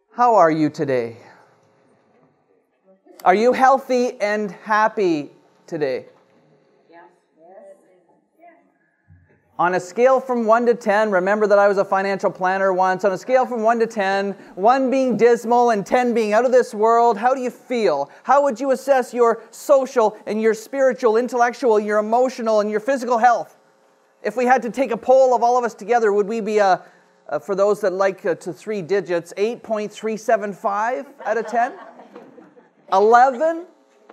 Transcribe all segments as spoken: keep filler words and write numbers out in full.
How are you today? Are you healthy and happy today? Yes. On a scale from one to ten, remember that I was a financial planner once, on a scale from one to ten, one being dismal and ten being out of this world, how do you feel? How would you assess your social and your spiritual, intellectual, your emotional and your physical health? If we had to take a poll of all of us together, would we be, a, uh, for those that like uh, to three digits, eight point three seven five out of ten? eleven?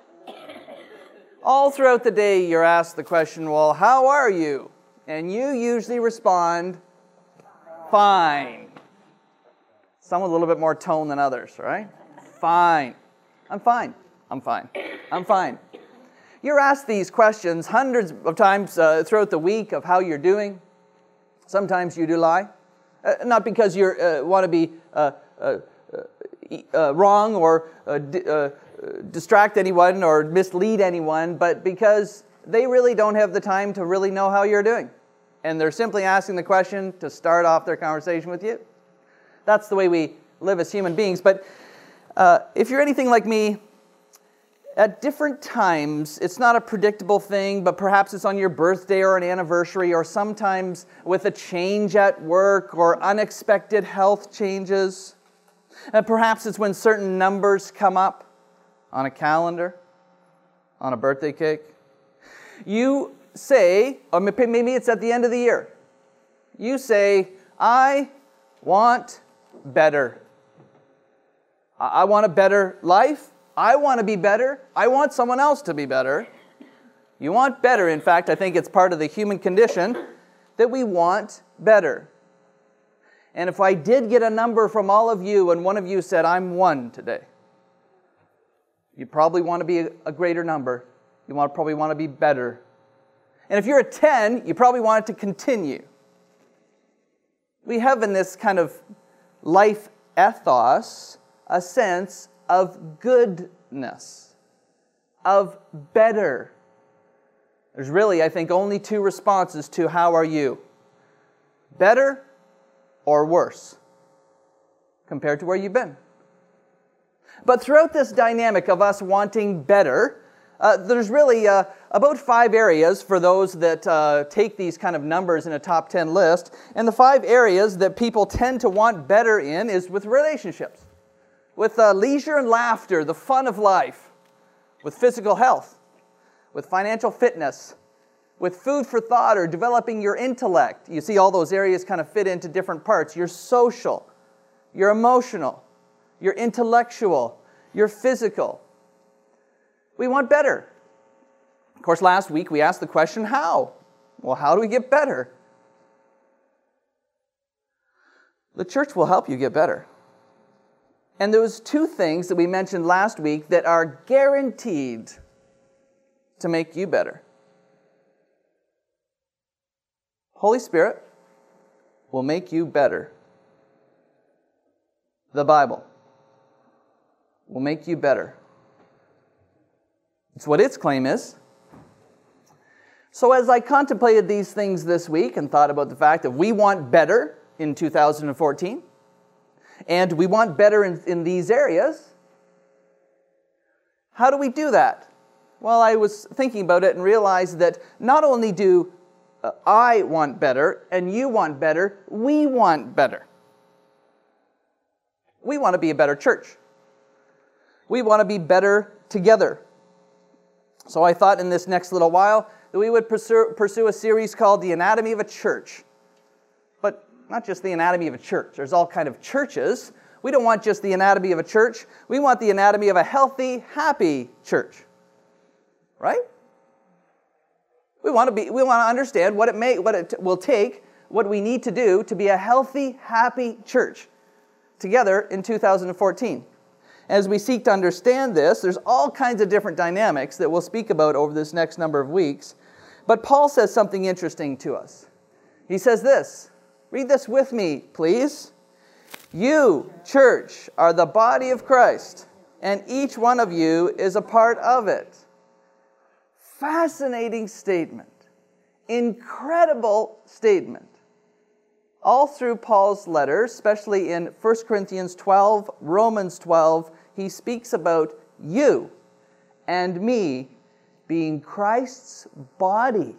All throughout the day, you're asked the question, well, how are you? And you usually respond, fine. Some with a little bit more tone than others, right? Fine. I'm fine. I'm fine. I'm fine. You're asked these questions hundreds of times uh, throughout the week of how you're doing. Sometimes you do lie. Uh, not because you uh, want to be uh, uh, uh, wrong or uh, d- uh, distract anyone or mislead anyone, but because they really don't have the time to really know how you're doing. And they're simply asking the question to start off their conversation with you. That's the way we live as human beings. But uh, if you're anything like me, at different times, it's not a predictable thing, but perhaps it's on your birthday or an anniversary, or sometimes with a change at work or unexpected health changes. And perhaps it's when certain numbers come up on a calendar, on a birthday cake. You say, or maybe it's at the end of the year, you say, I want better. I want a better life. I want to be better. I want someone else to be better. You want better. In fact, I think it's part of the human condition that we want better. And if I did get a number from all of you and one of you said, I'm one today, you probably want to be a greater number. You want, probably want to be better. And if you're a ten, you probably want it to continue. We have in this kind of life ethos a sense of goodness, of better. There's really, I think, only two responses to how are you? Better or worse compared to where you've been. But throughout this dynamic of us wanting better, Uh, there's really uh, about five areas for those that uh, take these kind of numbers in a top ten list. And the five areas that people tend to want better in is with relationships, with uh, leisure and laughter, the fun of life, with physical health, with financial fitness, with food for thought or developing your intellect. You see all those areas kind of fit into different parts. Your social, your emotional, your intellectual, your physical. We want better. Of course, last week we asked the question, how? Well, how do we get better? The church will help you get better. And there was two things that we mentioned last week that are guaranteed to make you better. Holy Spirit will make you better. The Bible will make you better. It's what its claim is. So as I contemplated these things this week and thought about the fact that we want better in two thousand fourteen, and we want better in, in these areas, how do we do that? Well, I was thinking about it and realized that not only do uh, I want better and you want better, we want better. We want to be a better church. We want to be better together. So I thought in this next little while that we would pursue, pursue a series called The Anatomy of a Church. But not just the anatomy of a church. There's all kind of churches. We don't want just the anatomy of a church. We want the anatomy of a healthy, happy church. Right? We want to be. We want to understand what it may, what it will take, what we need to do to be a healthy, happy church together in two thousand fourteen. As we seek to understand this, there's all kinds of different dynamics that we'll speak about over this next number of weeks. But Paul says something interesting to us. He says this. Read this with me, please. You, church, are the body of Christ, and each one of you is a part of it. Fascinating statement. Incredible statement. All through Paul's letters, especially in First Corinthians twelve, Romans twelve, he speaks about you and me being Christ's body.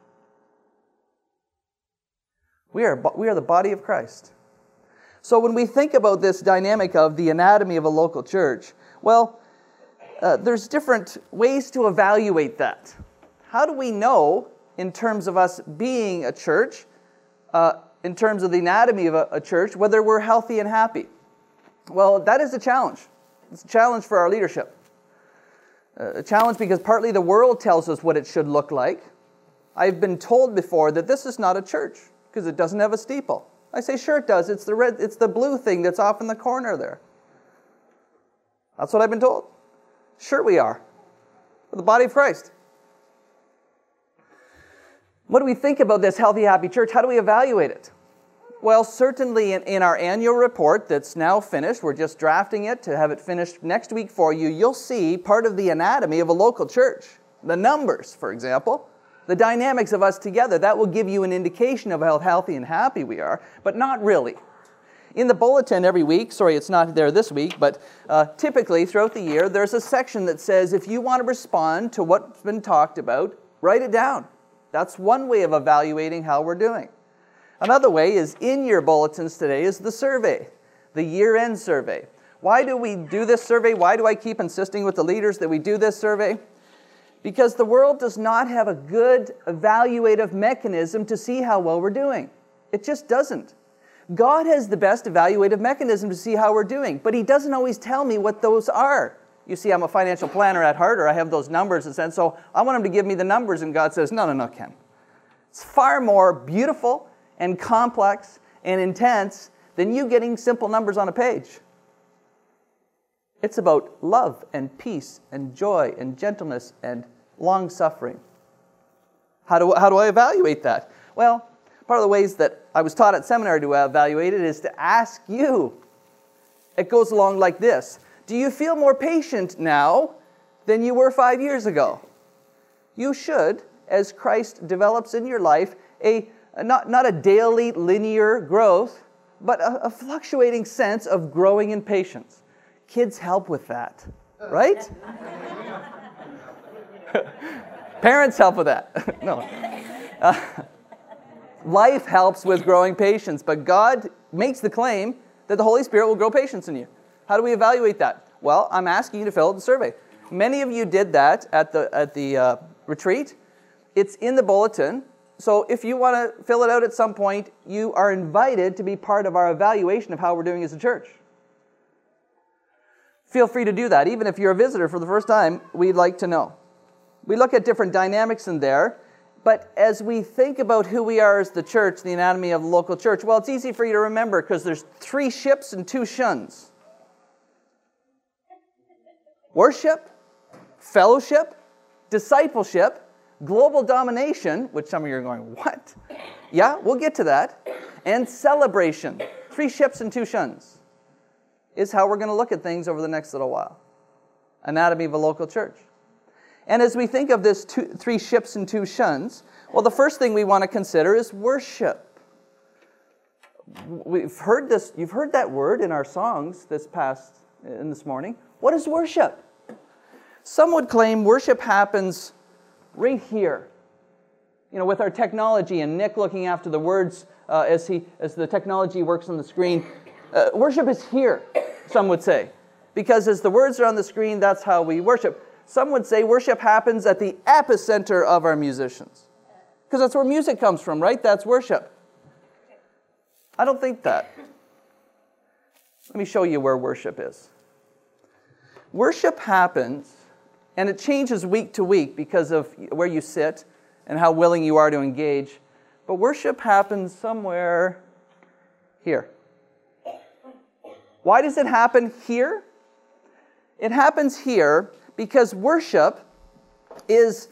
We are, we are the body of Christ. So when we think about this dynamic of the anatomy of a local church, well, uh, there's different ways to evaluate that. How do we know, in terms of us being a church, uh, in terms of the anatomy of a, a church, whether we're healthy and happy? Well, that is a challenge. It's a challenge for our leadership. Uh, a challenge because partly the world tells us what it should look like. I've been told before that this is not a church because it doesn't have a steeple. I say, sure it does. It's the red, it's the blue thing that's off in the corner there. That's what I've been told. Sure we are. We're the body of Christ. What do we think about this healthy, happy church? How do we evaluate it? Well, certainly in, in our annual report that's now finished, we're just drafting it to have it finished next week for you, you'll see part of the anatomy of a local church. The numbers, for example. The dynamics of us together. That will give you an indication of how healthy and happy we are, but not really. In the bulletin every week, sorry it's not there this week, but uh, typically throughout the year, there's a section that says if you want to respond to what's been talked about, write it down. That's one way of evaluating how we're doing. Another way is in your bulletins today is the survey, the year-end survey. Why do we do this survey? Why do I keep insisting with the leaders that we do this survey? Because the world does not have a good evaluative mechanism to see how well we're doing. It just doesn't. God has the best evaluative mechanism to see how we're doing, but He doesn't always tell me what those are. You see, I'm a financial planner at heart, or I have those numbers, and so I want Him to give me the numbers, and God says, no, no, no, Ken. It's far more beautiful and complex and intense than you getting simple numbers on a page. It's about love and peace and joy and gentleness and long-suffering. How do, how do I evaluate that? Well, part of the ways that I was taught at seminary to evaluate it is to ask you. It goes along like this. Do you feel more patient now than you were five years ago? You should, as Christ develops in your life, a, a not, not a daily linear growth, but a, a fluctuating sense of growing in patience. Kids help with that, right? Parents help with that. No. Uh, life helps with growing patience, but God makes the claim that the Holy Spirit will grow patience in you. How do we evaluate that? Well, I'm asking you to fill out the survey. Many of you did that at the, at the uh, retreat. It's in the bulletin. So if you want to fill it out at some point, you are invited to be part of our evaluation of how we're doing as a church. Feel free to do that. Even if you're a visitor for the first time, we'd like to know. We look at different dynamics in there, but as we think about who we are as the church, the anatomy of the local church, well, it's easy for you to remember because there's three ships and two shuns. Worship, fellowship, discipleship, global domination, which some of you are going, what? Yeah, we'll get to that. And celebration. Three ships and two shuns is how we're going to look at things over the next little while. Anatomy of a local church. And as we think of this two, three ships and two shuns, well, the first thing we want to consider is worship. We've heard this, you've heard that word in our songs this past, in this morning. What is worship? Some would claim worship happens right here. You know, with our technology and Nick looking after the words uh, as he as the technology works on the screen. Uh, worship is here, some would say. Because as the words are on the screen, that's how we worship. Some would say worship happens at the epicenter of our musicians. Because that's where music comes from, right? That's worship. I don't think that. Let me show you where worship is. Worship happens, and it changes week to week because of where you sit and how willing you are to engage. But worship happens somewhere here. Why does it happen here? It happens here because worship is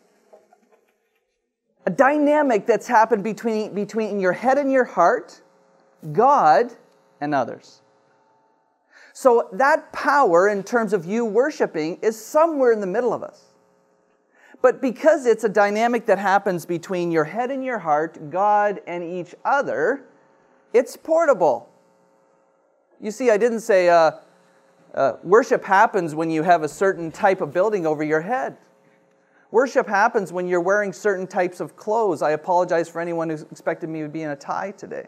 a dynamic that's happened between, between your head and your heart, God, and others. So that power in terms of you worshiping is somewhere in the middle of us. But because it's a dynamic that happens between your head and your heart, God, and each other, It's portable. You see, I didn't say uh, uh, worship happens when you have a certain type of building over your head. Worship happens when you're wearing certain types of clothes. I apologize for anyone who expected me to be in a tie today.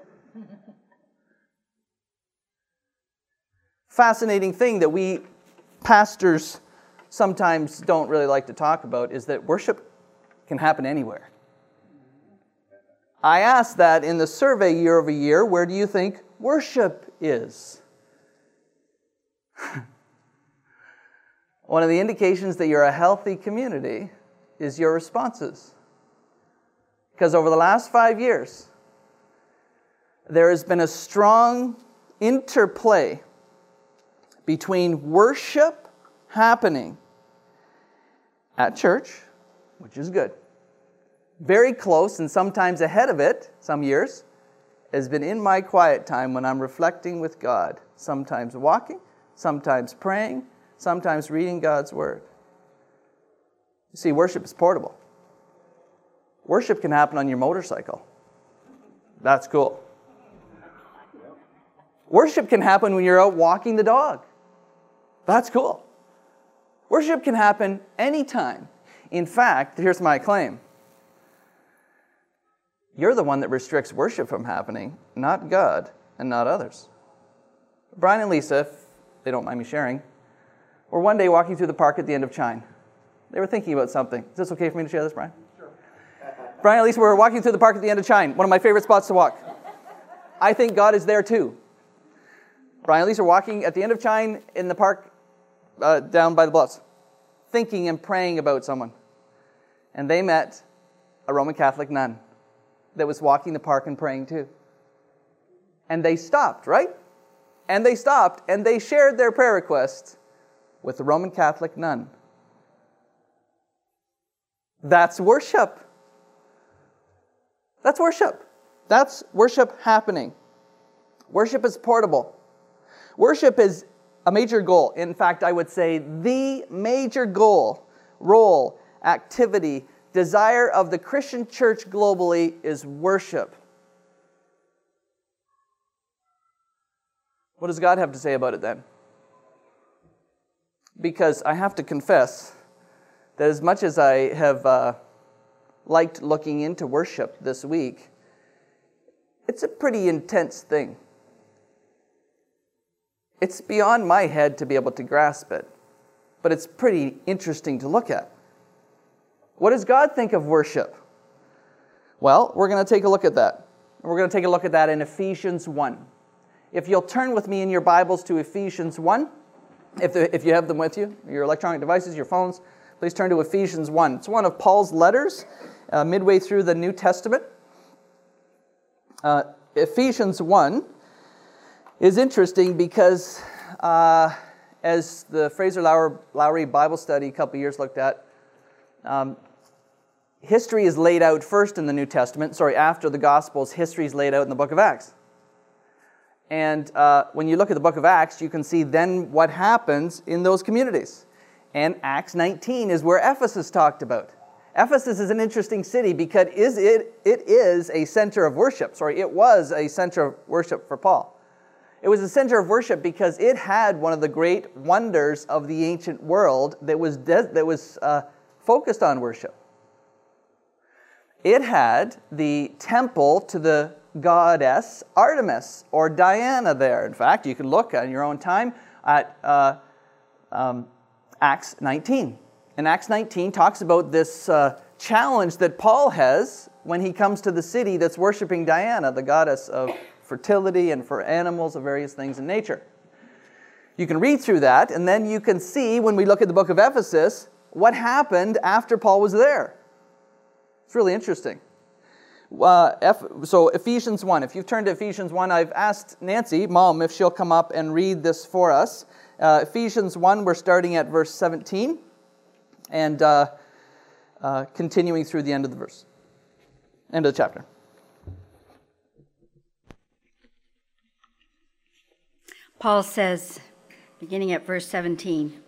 Fascinating thing that we pastors sometimes don't really like to talk about is that worship can happen anywhere. I asked that in the survey year over year, where do you think worship is? One of the indications that you're a healthy community is your responses. Because over the last five years, there has been a strong interplay between worship happening at church, which is good, very close and sometimes ahead of it, some years, has been in my quiet time when I'm reflecting with God, sometimes walking, sometimes praying, sometimes reading God's Word. You see, worship is portable. Worship can happen on your motorcycle. That's cool. Worship can happen when you're out walking the dog. That's cool. Worship can happen anytime. In fact, here's my claim. You're the one that restricts worship from happening, not God and not others. Brian and Lisa, if they don't mind me sharing, were one day walking through the park at the end of Chine. They were thinking about something. Is this okay for me to share this, Brian? Sure. Brian and Lisa were walking through the park at the end of Chine, one of my favorite spots to walk. I think God is there too. Brian and Lisa were walking at the end of Chine in the park uh, down by the bluffs, thinking and praying about someone. And they met a Roman Catholic nun that was walking the park and praying too. And they stopped, right? And they stopped and they shared their prayer request with the Roman Catholic nun. That's worship. That's worship. That's worship happening. Worship is portable. Worship is a major goal. In fact, I would say the major goal, role, activity, desire of the Christian church globally is worship. What does God have to say about it then? Because I have to confess that as much as I have uh, liked looking into worship this week, it's a pretty intense thing. It's beyond my head to be able to grasp it, but it's pretty interesting to look at. What does God think of worship? Well, we're going to take a look at that. We're going to take a look at that in Ephesians one. If you'll turn with me in your Bibles to Ephesians one, if, the, if you have them with you, your electronic devices, your phones, please turn to Ephesians one. It's one of Paul's letters, uh, midway through the New Testament. Uh, Ephesians one is interesting because, uh, as the Fraser Lowry Bible study a couple years looked at, um, history is laid out first in the New Testament. Sorry, after the Gospels, history is laid out in the book of Acts. And uh, when you look at the book of Acts, you can see then what happens in those communities. And Acts nineteen is where Ephesus talked about. Ephesus is an interesting city because is it, it is a center of worship. Sorry, it was a center of worship for Paul. It was a center of worship because it had one of the great wonders of the ancient world that was de- that was uh, focused on worship. It had the temple to the goddess Artemis or Diana there. In fact, you can look on your own time at uh, um, Acts nineteen. And Acts nineteen talks about this uh, challenge that Paul has when he comes to the city that's worshiping Diana, the goddess of fertility and for animals of various things in nature. You can read through that, and then you can see, when we look at the book of Ephesus, what happened after Paul was there. It's really interesting. Uh, F, so Ephesians one, if you've turned to Ephesians one, I've asked Nancy, Mom, if she'll come up and read this for us. Uh, Ephesians one, we're starting at verse seventeen, and uh, uh, continuing through the end of the verse, end of the chapter. Paul says, beginning at verse seventeen,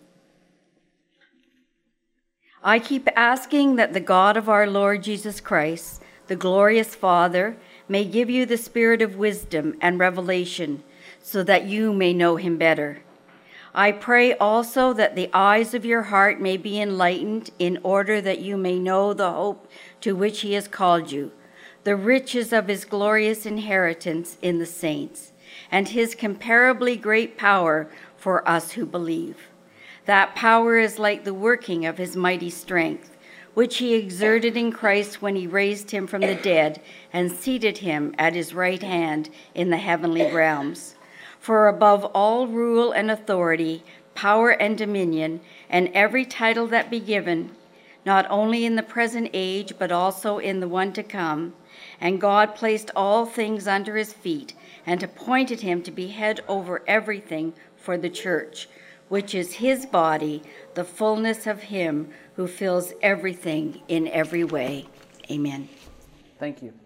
I keep asking that the God of our Lord Jesus Christ, the glorious Father, may give you the spirit of wisdom and revelation, so that you may know him better. I pray also that the eyes of your heart may be enlightened, in order that you may know the hope to which he has called you, the riches of his glorious inheritance in the saints, and his incomparably great power for us who believe. That power is like the working of his mighty strength, which he exerted in Christ when he raised him from the dead and seated him at his right hand in the heavenly realms. For above all rule and authority, power and dominion, and every title that be given, not only in the present age, but also in the one to come. And God placed all things under his feet, and appointed him to be head over everything for the church, which is his body, the fullness of him who fills everything in every way. Amen. Thank you.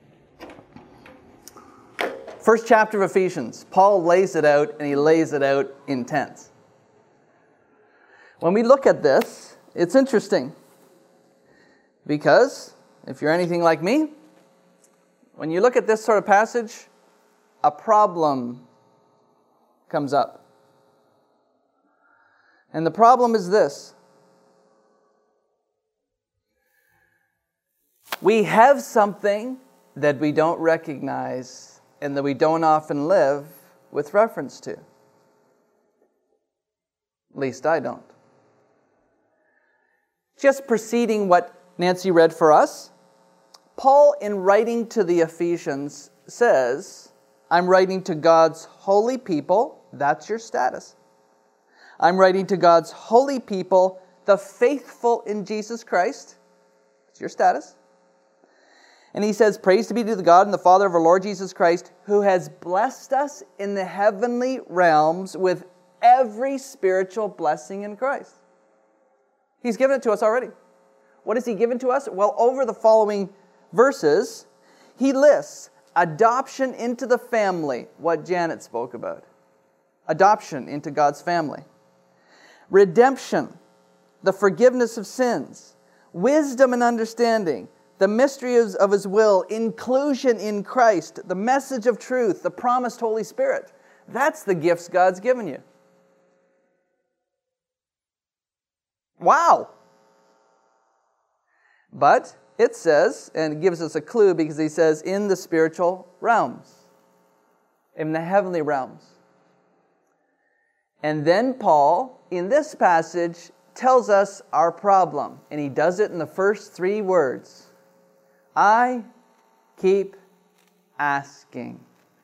First chapter of Ephesians. Paul lays it out, and he lays it out intense. When we look at this, it's interesting. Because, if you're anything like me, when you look at this sort of passage, a problem comes up. And the problem is this. We have something that we don't recognize and that we don't often live with reference to. At least I don't. Just preceding what Nancy read for us, Paul, in writing to the Ephesians, says, I'm writing to God's holy people. That's your status. I'm writing to God's holy people, the faithful in Jesus Christ. That's your status. And he says, praise to be to the God and the Father of our Lord Jesus Christ, who has blessed us in the heavenly realms with every spiritual blessing in Christ. He's given it to us already. What has he given to us? Well, over the following verses, he lists adoption into the family, what Janet spoke about. Adoption into God's family. Redemption, the forgiveness of sins. Wisdom and understanding, the mysteries of his will, inclusion in Christ, the message of truth, the promised Holy Spirit. That's the gifts God's given you. Wow! But it says, and it gives us a clue because he says, in the spiritual realms, in the heavenly realms. And then Paul, in this passage, tells us our problem. And he does it in the first three words. I keep asking.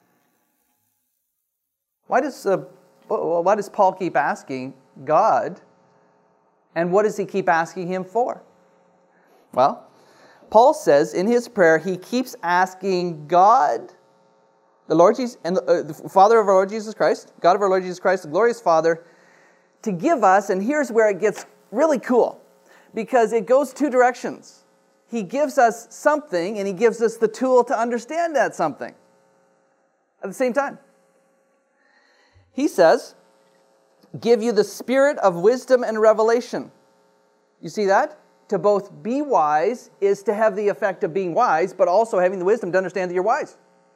Why does, uh, why does Paul keep asking God? And what does he keep asking him for? Well, Paul says in his prayer, he keeps asking God, the Lord Jesus, and the, uh, the Father of our Lord Jesus Christ, God of our Lord Jesus Christ, the glorious Father, to give us, and here's where it gets really cool, because it goes two directions. He gives us something, and he gives us the tool to understand that something at the same time. He says, give you the spirit of wisdom and revelation. You see that? To both be wise is to have the effect of being wise, but also having the wisdom to understand that you're wise.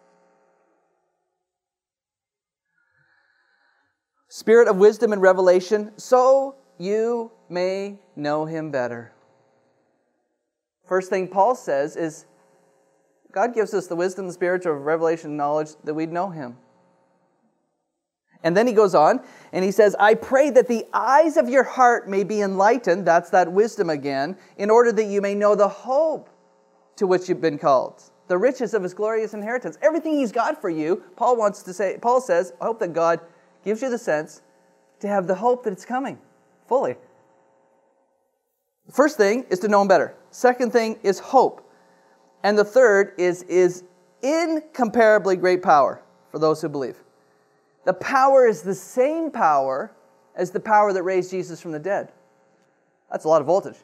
Spirit of wisdom and revelation, so you may know him better. First thing Paul says is, God gives us the wisdom, the spirit of revelation and knowledge that we'd know him. And then he goes on, and he says, I pray that the eyes of your heart may be enlightened, that's that wisdom again, in order that you may know the hope to which you've been called, the riches of his glorious inheritance. Everything he's got for you, Paul wants to say, Paul says, I hope that God gives you the sense to have the hope that it's coming fully. The first thing is to know him better. Second thing is hope. And the third is, is incomparably great power for those who believe. The power is the same power as the power that raised Jesus from the dead. That's a lot of voltage.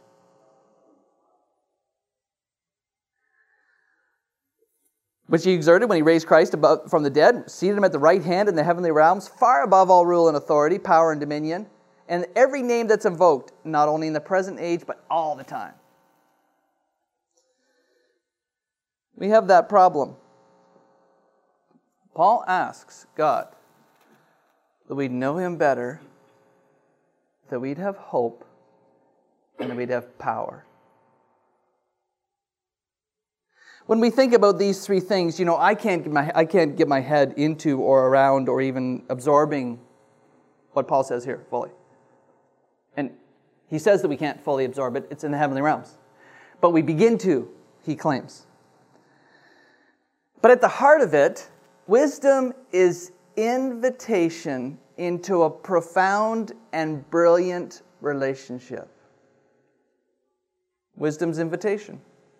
Which he exerted when he raised Christ above, from the dead, seated him at the right hand in the heavenly realms, far above all rule and authority, power and dominion, and every name that's invoked, not only in the present age, but all the time. We have that problem. Paul asks God that we'd know Him better, that we'd have hope, and that we'd have power. When we think about these three things, you know, I can't get my, I can't get my head into or around or even absorbing what Paul says here fully. And he says that we can't fully absorb it. It's in the heavenly realms. But we begin to, he claims. But at the heart of it, wisdom is invitation into a profound and brilliant relationship. Wisdom's invitation.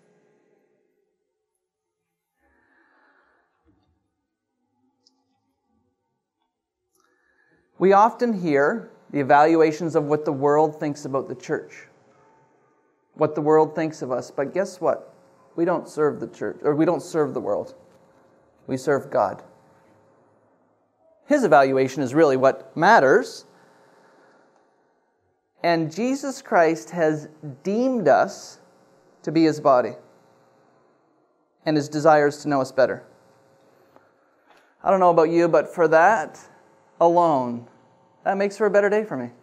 We often hear the evaluations of what the world thinks about the church, what the world thinks of us. But guess what? We don't serve the church, or we don't serve the world. We serve God. His evaluation is really what matters. And Jesus Christ has deemed us to be His body, and His desires to know us better. I don't know about you, but for that alone, that makes for a better day for me.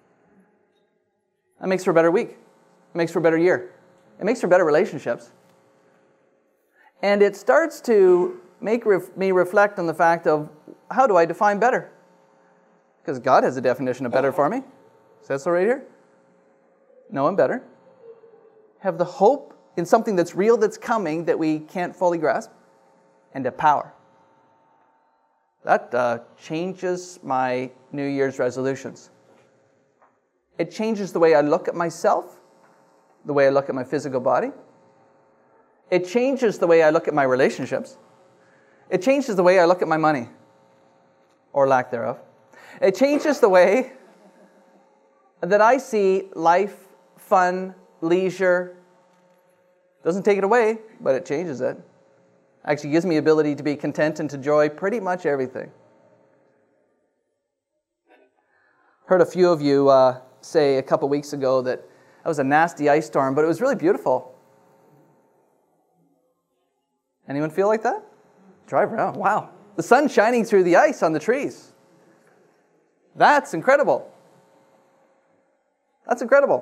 That makes for a better week. It makes for a better year. It makes for better relationships. And it starts to make ref- me reflect on the fact of, how do I define better? Because God has a definition of better for me. It says so right here. Know Him better. Have the hope in something that's real, that's coming, that we can't fully grasp. And a power. That uh, changes my New Year's resolutions. It changes the way I look at myself, the way I look at my physical body. It changes the way I look at my relationships. It changes the way I look at my money, or lack thereof. It changes the way that I see life, fun, leisure. Doesn't take it away, but it changes it. Actually gives me ability to be content and to enjoy pretty much everything. Heard a few of you uh, say a couple weeks ago that that was a nasty ice storm, but it was really beautiful. Anyone feel like that? Drive around. Wow. The sun's shining through the ice on the trees. That's incredible. That's incredible.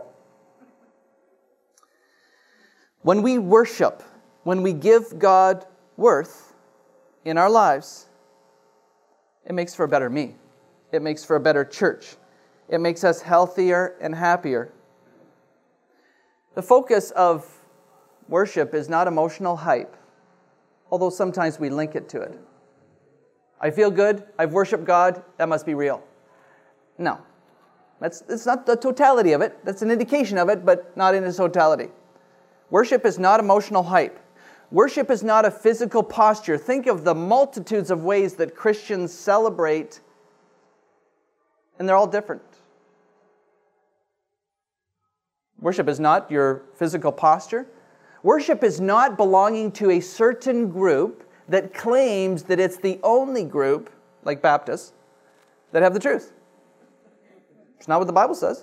When we worship, when we give God worth in our lives, it makes for a better me. It makes for a better church. It makes us healthier and happier. The focus of worship is not emotional hype, although sometimes we link it to it. I feel good, I've worshiped God, that must be real. No. That's, that's not the totality of it. That's an indication of it, but not in its totality. Worship is not emotional hype. Worship is not a physical posture. Think of the multitudes of ways that Christians celebrate, and they're all different. Worship is not your physical posture. Worship is not belonging to a certain group that claims that it's the only group, like Baptists, that have the truth. It's not what the Bible says.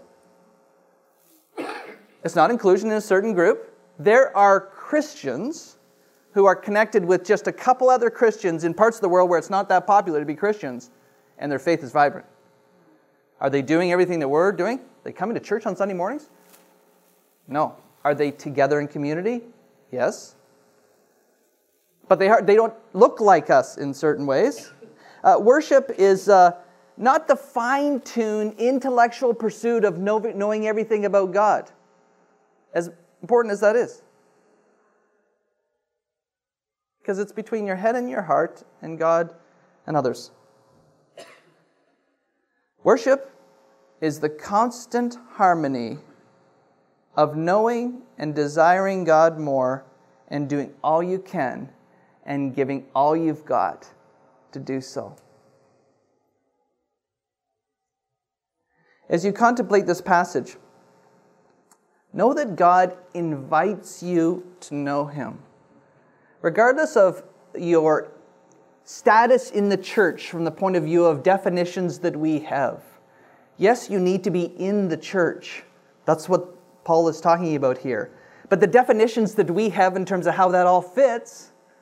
It's not inclusion in a certain group. There are Christians who are connected with just a couple other Christians in parts of the world where it's not that popular to be Christians, and their faith is vibrant. Are they doing everything that we're doing? Are they coming to church on Sunday mornings? No. Are they together in community? Yes. But they are, they don't look like us in certain ways. Uh, worship is uh, not the fine-tuned intellectual pursuit of know, knowing everything about God, as important as that is. Because it's between your head and your heart and God and others. Worship is the constant harmony of knowing and desiring God more and doing all you can and giving all you've got to do so. As you contemplate this passage, know that God invites you to know Him. Regardless of your status in the church from the point of view of definitions that we have. Yes, you need to be in the church. That's what Paul is talking about here. But the definitions that we have in terms of how that all fits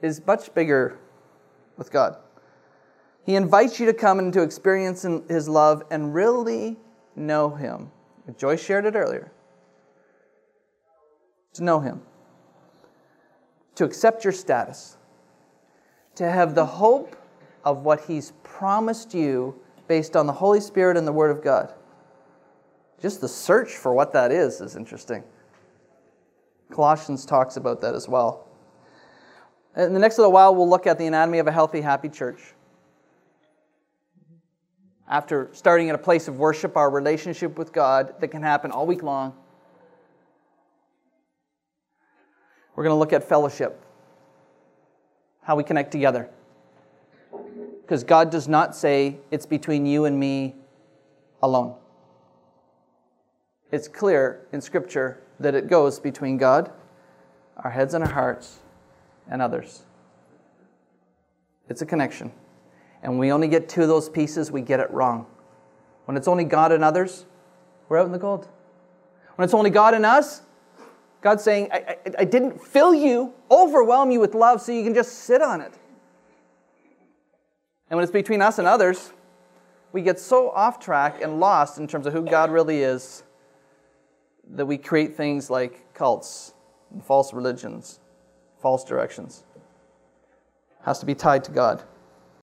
is much bigger with God. He invites you to come and to experience His love and really know Him. Joyce shared it earlier. To know Him. To accept your status. To have the hope of what He's promised you based on the Holy Spirit and the Word of God. Just the search for what that is is interesting. Colossians talks about that as well. In the next little while, we'll look at the anatomy of a healthy, happy church. After starting at a place of worship, our relationship with God that can happen all week long. We're going to look at fellowship. How we connect together. Because God does not say it's between you and me alone. It's clear in Scripture that it goes between God, our heads and our hearts, and others. It's a connection. And we only get two of those pieces, we get it wrong. When it's only God and others, we're out in the cold. When it's only God and us, God's saying, I, I, I didn't fill you, overwhelm you with love so you can just sit on it. And when it's between us and others, we get so off track and lost in terms of who God really is that we create things like cults and false religions, false directions. It has to be tied to God.